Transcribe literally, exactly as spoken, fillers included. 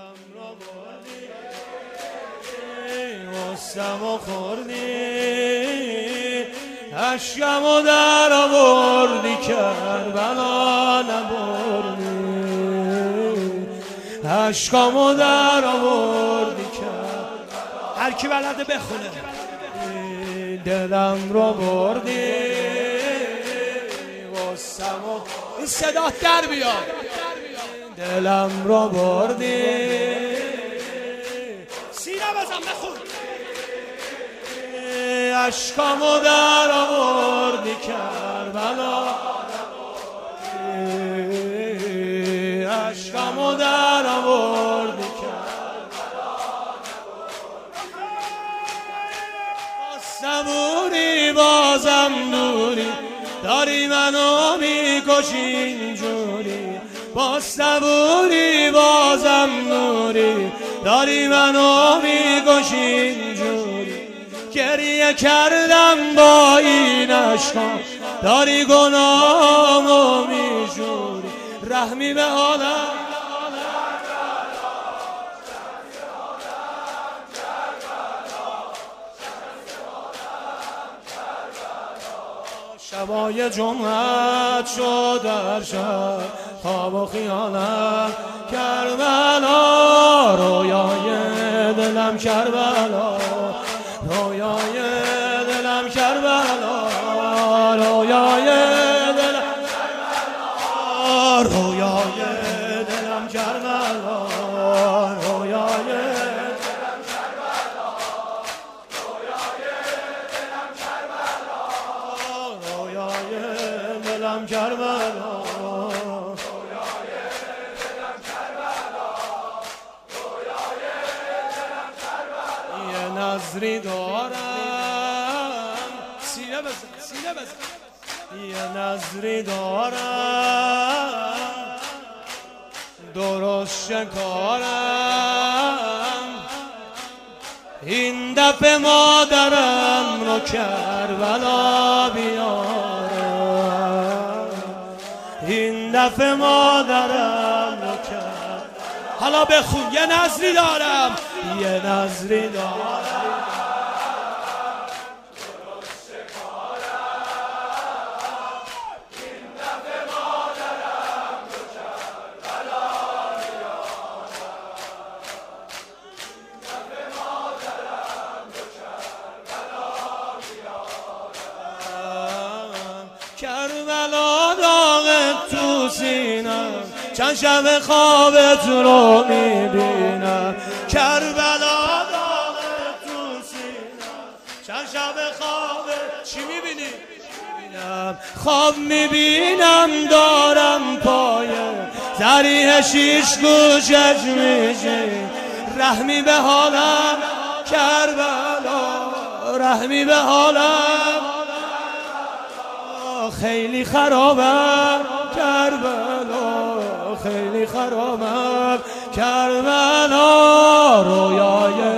دلم را بردی غصم و خوردی عشقم و در آوردی کربلا نبردی عشقم و در آوردی کربلا. هر کی بلده بخونه. دلم را بردی غصم و این صدا در بیاد. دلم را بردی سینه بزن بخون. عشقمو در آوردی کربلا عشقمو در آوردی کربلا صبوری بازم دوری داری منو میکشی اینجوری با صبوری بازم دوری داری منو میکشی اینجوری گریه کردم با این عشقا داری گناهمو میشوری رحمی به حالم شبای جمعت شد در شب خواب و خیالم کربلا رویای دلم کربلا رویای دلم کربلا رویای دلم کربلا رویای دلم کربلا رویای دلم کربلا رویای دلم کربلا رویای دلم کربلا نظری دارم سینه بزن سینه بزن یه نظری دارم درست شکارم این دفعه مادرم رو کربلا بیارم این دفعه مادرم رو کربلا. حالا بخون. یه نظری دارم یه نظری دارم کربلا داغ تو سینم چند شب خوابت رو میبینم کربلا داغ تو سینم چند شب خوابت چی میبینی؟ خواب میبینم دارم پایه زریح شیش گوشش میشه رحمی به حالم کربلا رحمی به حالم خیلی خرابم کربلا خیلی خرابم کربلا رویای